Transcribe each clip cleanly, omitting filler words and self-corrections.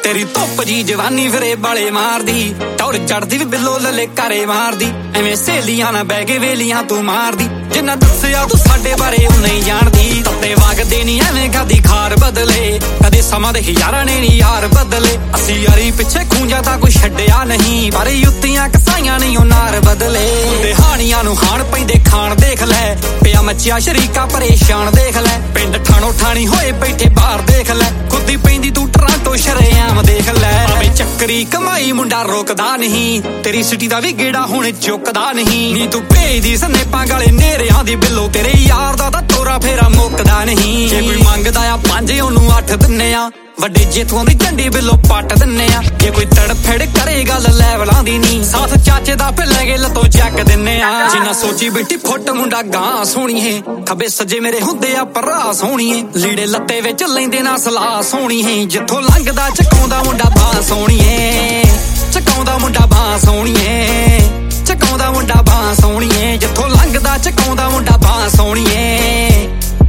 तेरी धुप जी जवानी फिरे बाले मारदी टौर चढ़दी भी बिल्लो लले कारे मारदी एवें सहेलियां ना बह के वेलियां तू मारदी जिन्ना दस्सिया तू साडे बारे ओ नहीं जानदी तत्ते वगदे नी एवें कदी खार बदले कदे समा दे यारां ने नी यार बदले असी यारी पिछे खूंजा तां कोई छड्डिया नहीं पर युत्तियां कसाइयां नहीं ओ नार बदले मुंडे हानियां नू खाण पैंदे खाण देख लै पिया मच्चिया शरीका परेशान देख लै पिंड ठाणो ठाणी होए बैठे बाहर देख लै खुदी पैंदी तू टरांटो शरेआम देख लै भावे चक्करी कमाई मुंडा रोकदा नहीं तेरी सिटी दा भी गेड़ा हुण चुकदा नहीं नी तू भेजदी सनेपां गाले नेरेआं दी बिल्लो तेरे यार दा तां तोरा फेरा मुकदा नहीं जे कोई मंगदा आ 5 ओनू 8 दिन्ने आ ਵੱਡੇ ਜੇਤੂਆਂ ਦੀ ਝੰਡੀ ਬਿੱਲੋ ਪੱਟ ਦਿੰਨੇ ਆ ਜੇ ਕੋਈ ਤੜਫੜ ਕਰੇ ਗੱਲ ਲੈਵਲਾਂ ਦੀ ਨਹੀਂ ਸਾਥ ਚਾਚੇ ਦਾ ਫੇ ਲੈ ਕੇ ਲੱਤੋਂ ਚੱਕ ਦਿੰਨੇ ਆ ਜਿੰਨਾ ਸੋਚੀ ਬੈਠੀ ਫੁੱਟ ਮੁੰਡਾ ਗਾਂ ਸੋਹਣੀਏ ਖੱਬੇ ਸੱਜੇ ਮੇਰੇ ਹੁੰਦੇ ਆ ਭਰਾ ਸੋਹਣੀਏ ਲੀੜੇ ਲੱਤੇ ਵਿੱਚ ਲੈਂਦੇ ਨਾ ਸਲਾਹ ਸੋਹਣੀਏ ਜਿੱਥੋਂ ਲੰਘਦਾ ਚਕਾਉਂਦਾ ਮੁੰਡਾ ਬਾਹ ਸੋਹਣੀਏ ਚਕਾਉਂਦਾ ਮੁੰਡਾ ਬਾਹ ਸੋਹਣੀਏ ਚਕਾਉਂਦਾ ਮੁੰਡਾ ਬਾਹ ਸੋਹਣੀਏ ਜਿੱਥੋਂ ਲੰਘਦਾ ਚਕਾਉਂਦਾ ਮੁੰਡਾ ਬਾਹ ਸੋਹਣੀਏ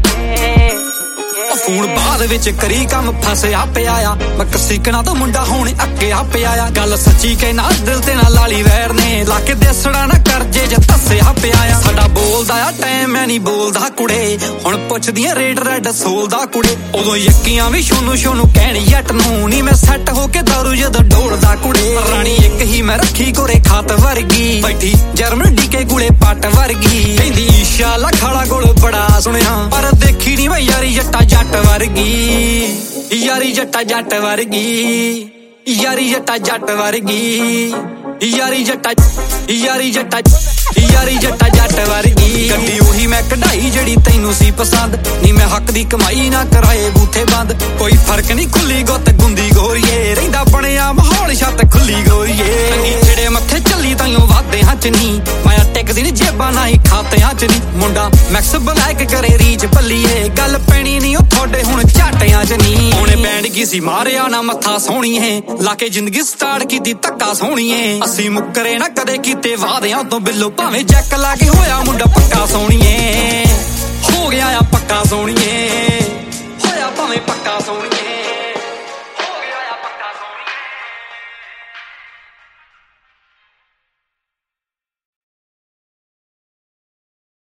ਫੋਨ ਬਾਅਦ ਵਿੱਚ ਕਰੀ ਕੰਮ ਫਸਿਆ ਪਿਆ ਆ ਮੈਂ ਕਸੀਕਣਾ ਤੋਂ ਮੁੰਡਾ ਹੁਣ ਅੱਕਿਆ ਪਿਆ ਆ ਗੱਲ ਸੱਚੀ ਕਹਿਣਾ ਦਿਲ ਤੇ ਨਾ ਲਾਲੀ ਵੈਰ ਨੇ ਲਾ ਕੇ ਦੇਸੜਾ ਨਾ ਕਰਜੇ ਜੇ ਧੱਸਿਆ ਪਿਆ ਆ ਸਾਡਾ ਬੋਲਦਾ ਆ ਟਾਈਮ ਮੈਂ ਨਹੀਂ ਬੋਲਦਾ ਕੁੜੇ ਹੁਣ ਪੁੱਛਦੀਆਂ ਰੇਡ ਰੈਡ ਸੋਲਦਾ ਕੁੜੇ ਉਦੋਂ ਯੱਕੀਆਂ ਵੀ ਸ਼ੋਨੂੰ ਕਹਿਣੀ ਜੱਟ ਨੂੰ ਨਹੀਂ ਮੈਂ ਸੈੱਟ ਹੋ ਕੇ ਦਾਰੂ ਜਦੋਂ ਡੋਲਦਾ ਕੁੜੇ ਰਾਣੀ ਇੱਕ ਹੀ ਮੈਂ ਰੱਖੀ ਕੋਰੇ ਖਾਤ ਵਰਗੀ ਬੈਠੀ ਜਰਮਨ ਡੀਕੇ ਗੁਲੇ ਪੱਟ ਵਰਗੀ ਕਹਿੰਦੀ ਇਸ਼ਾਲਾ ਖਾਲਾ ਕੋਲ ਬੜਾ ਸੁਣਿਆ ਪਰ ਦੇਖੀ ਨਹੀਂ ਮੈਂ ਯਾਰੀ ਜੱਟਾ ਜੱਟ ਵਰਗੀ ਯਾਰੀ ਜੱਟਾ ਜੱਟ ਵਰਗੀ ਯਾਰੀ ਜੱਟਾ ਜੱਟ ਵਰਗੀ ਯਾਰੀ ਜੱਟਾ ਯਾਰੀ ਜੱਟਾ ਯਾਰੀ ਜੱਟਾ ਜੱਟ ਵਰਗੀ ਗੱਡੀ ਉਹੀ ਮੈਂ ਕਢਾਈ ਜਿਹੜੀ ਤੈਨੂੰ ਸੀ ਪਸੰਦ ਨੀ ਮੈਂ ਹੱਕ ਦੀ ਕਮਾਈ ਨਾ ਕਰਾਏ ਬੂਥੇ ਬੰਦ ਕੋਈ ਫਰਕ ਨਹੀਂ ਖੁੱਲੀ ਗੁੱਤ ਗੁੰਦੀ ਗੋਰੀਏ ਰਹਿੰਦਾ ਬਣਿਆ ਮਾਹੌਲ ਛੱਤ ਖੁੱਲੀ ਗੋਰੀਏ ਜਿਹੜੇ ਮੱਥੇ ਚੱਲੀ ਤਾਈਓ ਵਾਦਿਆਂ ਚ ਨਹੀਂ ਮਾਇਆ ਟਿਕਦੀ ਨੀ ਜੇਬਾਂ ਨਾ ਹੀ ਖਾਤਿਆਂ ਚ ਨਹੀਂ ਮੁੰਡਾ ਮੈਕਸ ਬਲੈਕ ਕਰੇ ਰੀਚ ਭੱਲੀਏ ਗੱਲ ਪੈਣੀ ਨਹੀਂ ਉਹ ਤੁਹਾਡੇ ਹੁਣ ਝਾਟਿਆਂ ਚ ਨਹੀਂ ਉਹਨੇ ਬੈਂਡ ਕੀ ਸੀ ਮਾਰਿਆ ਨਾ ਮੱਥਾ ਸੋਹਣੀਏ ਲਾ ਕੇ ਜ਼ਿੰਦਗੀ ਸਟਾਰਟ ਕੀਤੀ ਧੱਕਾ ਸੋਹਣੀਏ ਅਸੀਂ ਮੁੱਕਰੇ ਨਾ ਕਦੇ ਕੀਤੇ ਵਾਦਿਆਂ ਤੋਂ ਬਿੱਲੋ ਭਾਵੇਂ ਜੈਕ ਲਾ ਕੇ ਹੋਇਆ ਮੁੰਡਾ ਪੱਕਾ ਸੋਹਣੀਏ ਹੋ ਗਿਆ ਆ ਪੱਕਾ ਸੋਹਣੀਏ